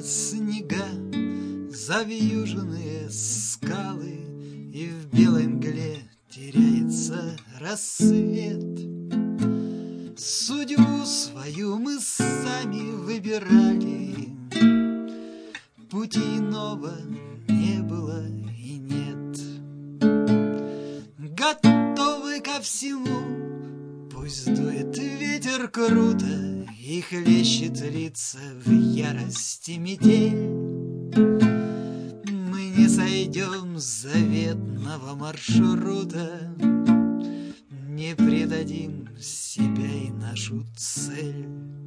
снега, завьюженные скалы, и в белой мгле теряется рассвет. Судьбу свою мы сами выбирали, пути иного не было и нет. Готовы ко всему, пусть дует ветер круто и хлещет лица в ярости метель. Мы не сойдем с заветного маршрута, не предадим себя и нашу цель.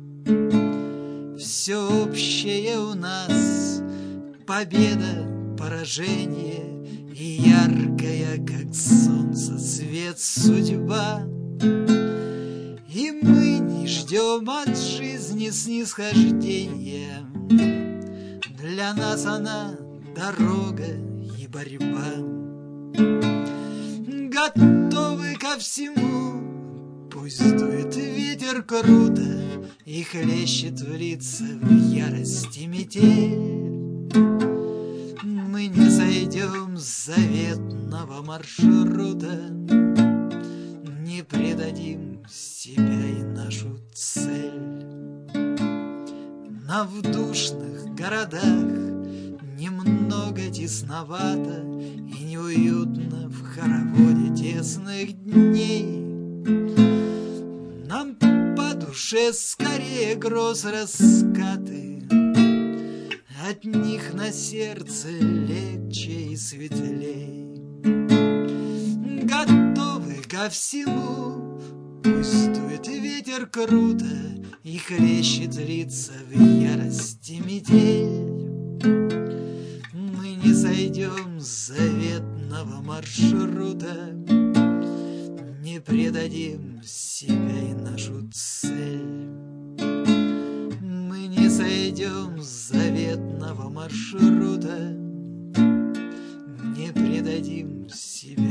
Все общее у нас — победа, поражение и яркая, как солнце, свет судьба. И мы не ждем от жизни снисхождения, для нас она дорога и борьба. Готовы ко всему, пусть дует ветер круто и хлещет в лица в ярости метель. Мы не сойдем с заветного маршрута, не предадим себя и нашу цель. На вдушных городах немного тесновато и неуютно в хороводе тесных дней. Нам по душе скорее гроз раскаты, от них на сердце легче и светлей. Готовы ко всему, пусть дует ветер круто и хлещет лица в ярости метель. Мы не сойдем с заветного маршрута, не предадим себя и нашу цель. Мы не сойдем с заветного маршрута, не предадим себя